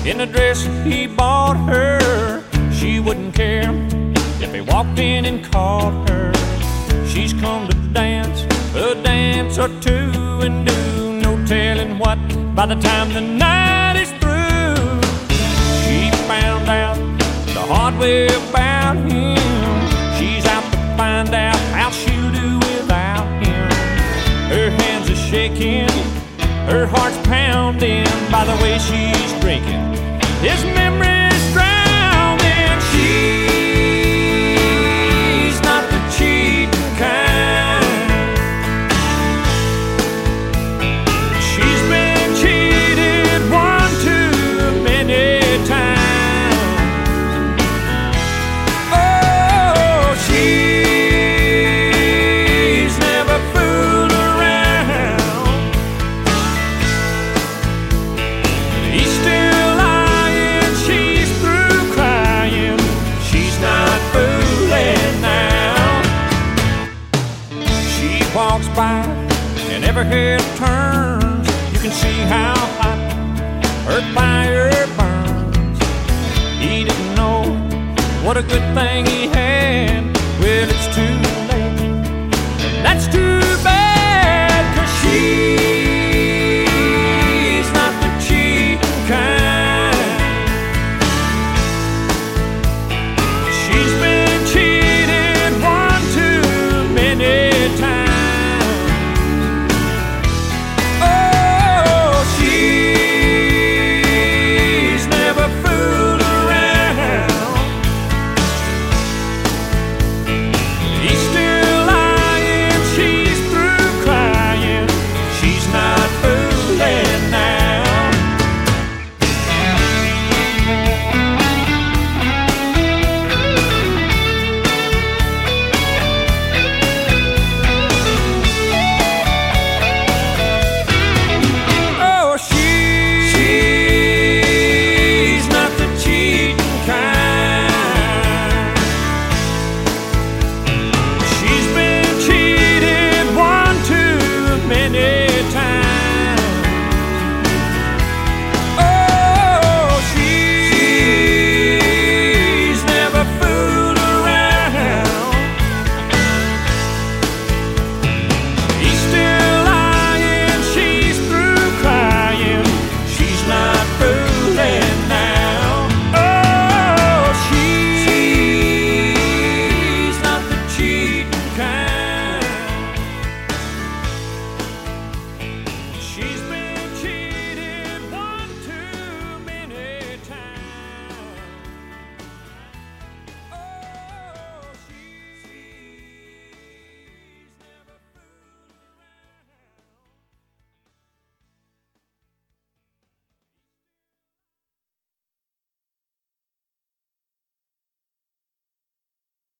in the dress he bought her. She wouldn't care if he walked in and caught her. She's come to dance a dance or two and do no telling what by the time the night is through. She found out the hard way about him. She's out to find out how she'll do without him. Her hands are shaking, her heart's pounding by the way she's drinking. His memory's drowning. She's not the cheating kind. She's been cheated one too many times. Oh, she's never fooled around. He's still lying, she's through crying. She's not fooling now. She walks by and every head turns. You can see how hot her fire burns. He didn't know what a good thing he had. Well, it's too